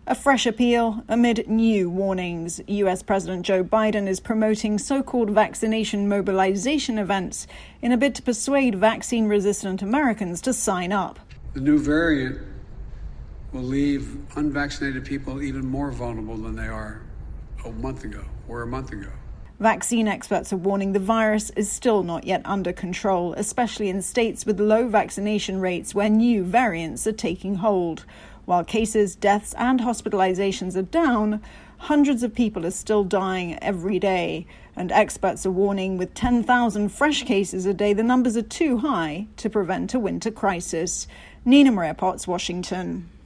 A fresh appeal amid new warnings. US President Joe Biden is promoting so-called vaccination mobilization events in a bid to persuade vaccine-resistant Americans to sign up. The new variant will leave unvaccinated people even more vulnerable than they were a month ago. Vaccine experts are warning the virus is still not yet under control, especially in states with low vaccination rates where new variants are taking hold. While cases, deaths, and hospitalizations are down, hundreds of people are still dying every day. And experts are warning with 10,000 fresh cases a day, the numbers are too high to prevent a winter crisis. Nina Maria Potts, Washington.